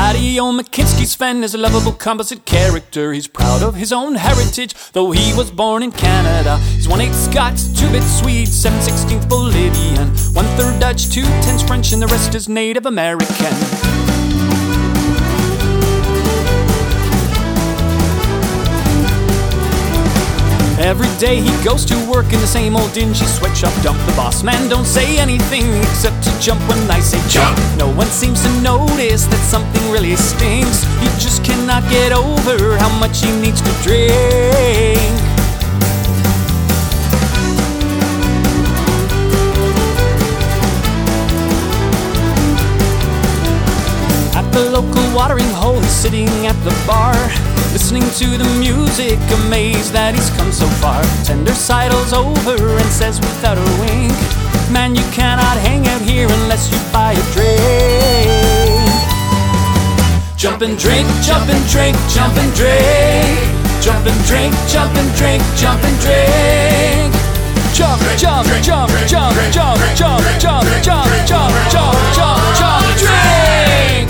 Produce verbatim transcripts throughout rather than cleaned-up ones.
Paddy O'Makinski's Sven is a lovable composite character. He's proud of his own heritage, though he was born in Canada. He's one-eighth Scots, two-bit Swede, seven-sixteenths Bolivian, one-third Dutch, two-tenths French, and the rest is Native American. Every day he goes to work in the same old dingy sweatshop. Dump the boss man, don't say anything except to jump when I say jump. No one seems to notice that something really stinks. He just cannot get over how much he needs to drink. At the local watering hole, he's sitting at the bar, listening to the music, amazed that he's come so far. Tender sidles over and says without a wink, man, you cannot hang out here unless you buy a drink. Jump and drink, jump and drink, jump and drink. Jump and drink, jump and drink, jump and drink. Jump, jump, jump, jump, jump, jump, jump, jump, jump, jump, jump, jump, drink.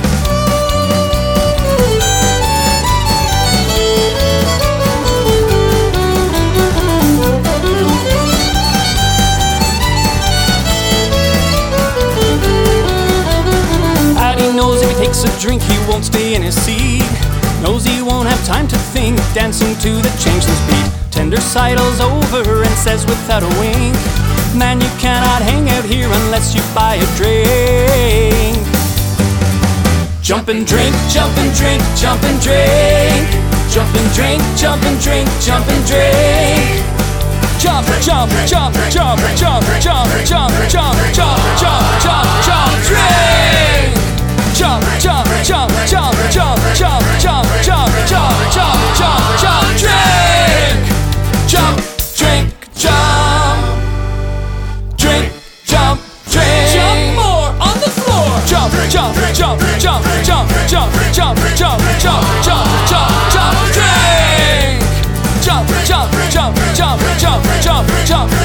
Knows if he takes a drink he won't stay in his seat. Knows he won't have time to think, dancing to the changeless beat. Tender sidles over and says without a wink, man, you cannot hang out here unless you buy a drink. Jump and drink, jump and drink, jump and drink. Jump and drink, jump and drink, jump and drink. Jump, jump, jump, jump, jump, jump, jump, jump, jump, jump, jump, jump, drink. Jump, jump, jump, jump, jump, jump, jump, jump, jump, jump, jump, jump, drink. Jump, drink, jump. Drink, jump, drink. Jump more on the floor. Jump, jump, jump, jump, jump, jump, jump, jump, jump, jump, jump, jump, drink. Jump, jump, jump, jump, jump, jump, jump.